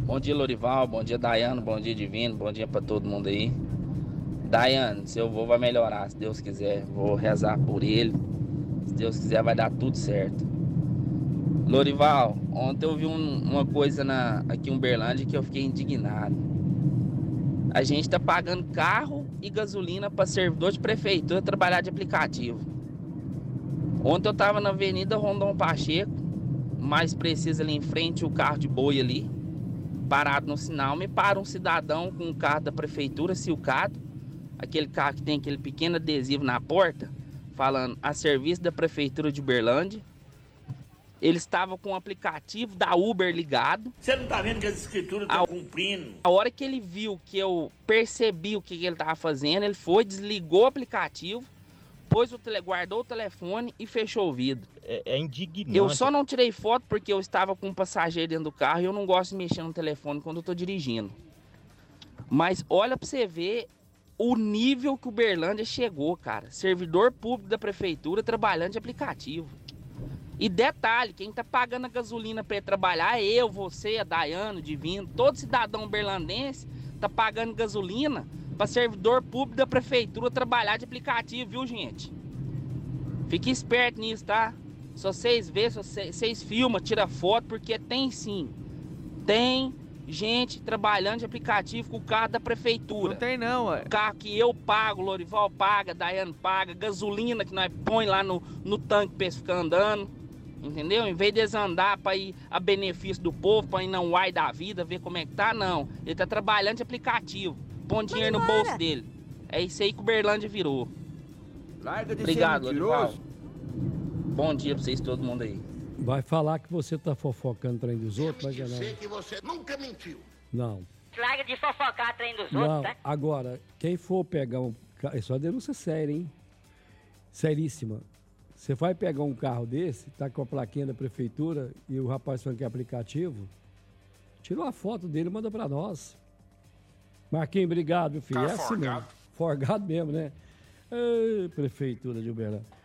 Bom dia, Lorival. Bom dia, Daiane. Bom dia, Divino. Bom dia pra todo mundo aí. Daiane, seu avô vai melhorar, se Deus quiser. Vou rezar por ele. Se Deus quiser, vai dar tudo certo. Lorival, ontem eu vi uma coisa aqui em Uberlândia que eu fiquei indignado. A gente tá pagando carro e gasolina para servidor de prefeitura trabalhar de aplicativo. Ontem eu tava na Avenida Rondon Pacheco, mais preciso ali em frente, o carro de boi ali, parado no sinal. Me para um cidadão com um carro da prefeitura, silcado, aquele carro que tem aquele pequeno adesivo na porta, falando a serviço da prefeitura de Uberlândia. Ele estava com o aplicativo da Uber ligado. Você não tá vendo que as escrituras estão cumprindo? A hora que ele viu, que eu percebi o que ele estava fazendo, ele foi, desligou o aplicativo, guardou o telefone e fechou o vidro. É indignante. Eu só não tirei foto porque eu estava com um passageiro dentro do carro e eu não gosto de mexer no telefone quando eu tô dirigindo. Mas olha pra você ver o nível que o Uberlândia chegou, cara. Servidor público da prefeitura trabalhando de aplicativo. E detalhe, quem tá pagando a gasolina para ir trabalhar é eu, você, a Daiane, o Divino, todo cidadão uberlandense tá pagando gasolina para servidor público da prefeitura trabalhar de aplicativo, viu, gente? Fique esperto nisso, tá? Se vocês verem, se vocês filmam, tira foto, porque tem sim. Tem gente trabalhando de aplicativo com o carro da prefeitura. Não tem não, ué. Carro que eu pago, Lorival paga, Daiane paga, gasolina que nós põe lá no tanque pra eles ficarem andando. Entendeu? Em vez de eles andar para ir a benefício do povo, para ir não uai da vida, ver como é que tá, não. Ele tá trabalhando de aplicativo, pondo dinheiro no bolso dele. É isso aí que o Uberlândia virou. Larga de Obrigado, ser Lorival. mentiroso. Bom dia pra vocês, todo mundo aí. Vai falar que você tá fofocando o trem dos outros, mas não. Sei que você nunca mentiu. Não. Larga de fofocar trem dos Não. outros, tá? Agora, quem for pegar um carro. Isso é uma denúncia séria, hein? Seríssima. Você vai pegar um carro desse, tá com a plaquinha da prefeitura e o rapaz falando que é aplicativo, tira uma foto dele e manda pra nós. Marquinhos, obrigado, meu filho. Tá é assim mesmo. Forgado mesmo, né? Ei, prefeitura de Uberlândia.